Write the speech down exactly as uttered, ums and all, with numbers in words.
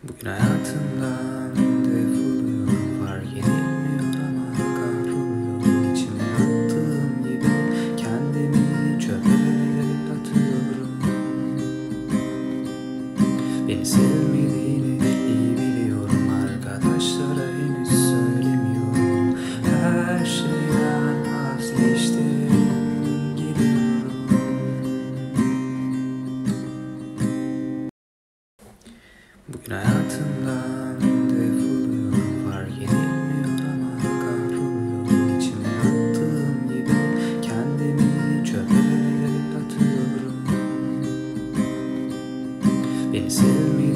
Bugün hayatımdan defoluyorum, fark edilmiyor ama kahroluyorum. İçime attığım gibi kendimi çöpe atıyorum. Beni sevmediğini iyi biliyorum, arkadaşlara henüz söylemiyorum. Her şeyden vazgeçtim, gidiyorum. Bugün hayatımdan defoluyorum, fark edilmiyor ama kahroluyorum. İçime attığım gibi kendimi çöpe atıyorum. Beni sevmediğini